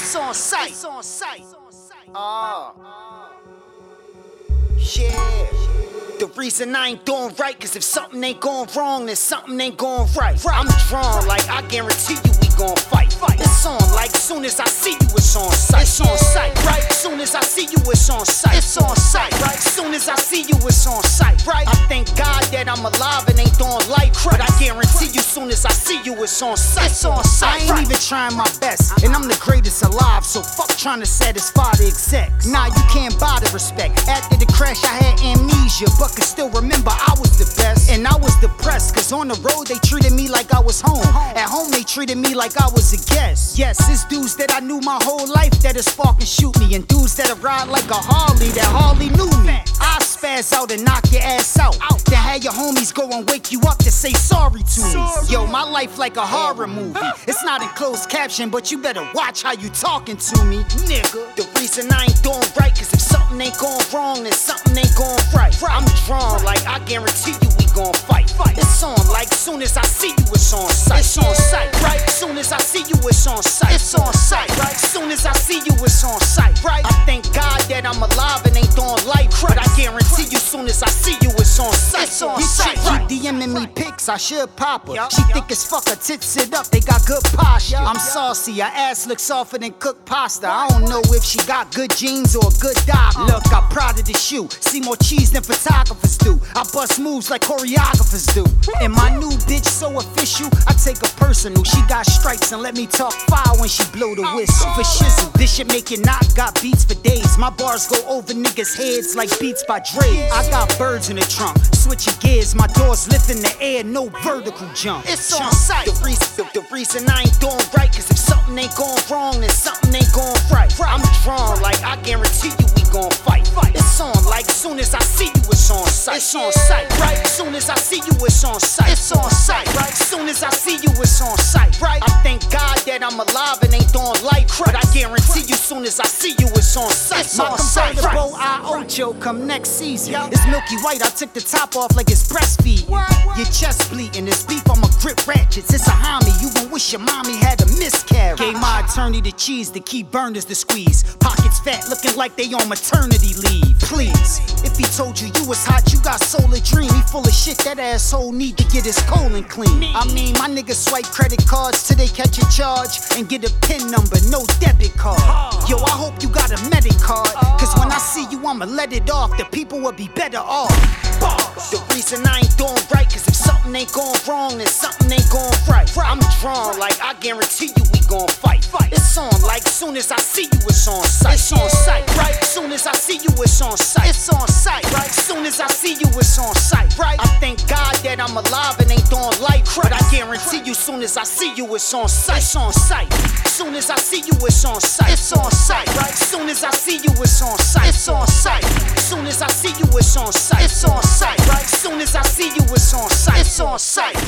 It's on sight. It's on sight. Yeah. The reason I ain't doing right, cause if something ain't going wrong, then something ain't going right. I'm drawn like I guarantee you we gon' fight. It's on like soon as I see you, it's on sight. It's on sight, right? Soon as I see you, it's on sight. It's on sight, right? Soon as I see you, it's on sight, right? I thank God that I'm alive and ain't doing life, but I guarantee you, soon as I see you, it's on sight. It's on sight. I ain't even trying my best, and I'm the greatest alive, so fuck trying to satisfy the execs. Nah, you can't buy the respect. After the crash, I had amnesia, but could still remember I was the best. And I was depressed, cause on the road they treated me like I was home. At home they treated me like I was a guest. Yes, it's dudes that I knew my whole life that'll spark and shoot me, and dudes that'll ride like a Harley that hardly knew me. I spaz out and knock your ass out, then have your homies go and wake you up to say sorry to me. Yo, my life like a horror movie. It's not in closed caption, but you better watch how you talking to me, nigga. The reason I ain't doing right, cause if something ain't going wrong, then something ain't going right. I'm drawn like I guarantee you we gon' fight. It's on like soon as I see you, it's on sight. It's on sight, right? Soon as I see you, it's on sight. It's on sight, right? Soon as I see you, it's on sight, right? I thank God that I'm alive and ain't doing life, but I guarantee you, soon as I see you, it's on sight. It's on sight, right? You DMing me pics, I should pop her. She thick as fuck, her tits sit up, they got good posture. I'm saucy, her ass looks softer than cooked pasta. I don't know if she got good jeans or a good doctor. Look, I'm proud of the shoe, see more cheese than photographers do. I bust moves like choreographers do. And my new bitch so official, I take her personal. She got stripes and let me talk fire when she blow the whistle. For shizzle, this shit make it knock, got beats for days. My bars go over niggas' heads like beats by Dre. I got birds in the trunk, switching gears, my doors lift in the air, no vertical jump. It's on sight. The reason I ain't doing right, cause if something ain't going wrong, then something ain't going right. I'm drawn like I guarantee you we gon' fight. It's on like soon as I see you, it's on sight. It's on sight, right? Soon as I see you, it's on sight. It's on sight, right? Soon as I see you, it's on sight, right? I thank God that I'm alive and ain't doing life, but I guarantee you, soon as I see you, it's on sight. My convertible I-Ocho come next season. It's milky white, I took the top off like it's breastfeeding. Your chest bleeding, it's beef, I'ma grip ratchets. It's a homie, you gon' wish your mommy had a miscarriage. Gave my attorney the cheese to keep burners to squeeze. Pockets fat, looking like they on maternity leave. Please, if he told you you was hot, you got solar dream. He full of shit, that asshole need to get his colon clean. I mean, my niggas swipe credit cards till they catch a charge and get a PIN number, no debit card. Yo, I hope you got a medic card, cause when I see you, I'ma let it off. The people will be better off. The reason I ain't doing right, cause if something ain't going wrong, then something ain't going right. I'm drawn like I guarantee you we gon' fight. It's on like soon as I see you, it's on sight. It's on sight, right? Soon as I see you, it's on sight. It's on sight, right? Soon as I see you, it's on sight, right? I thank God that I'm alive and ain't doing life, but I guarantee you, soon as I see you, it's on sight. It's on sight. Soon as I see you, it's on sight. It's on sight, right? Soon as I see you, it's on sight. It's on sight. Soon as I see you, it's on sight. It's on sight, right? Soon as I see you, it's on sight. It's on sight.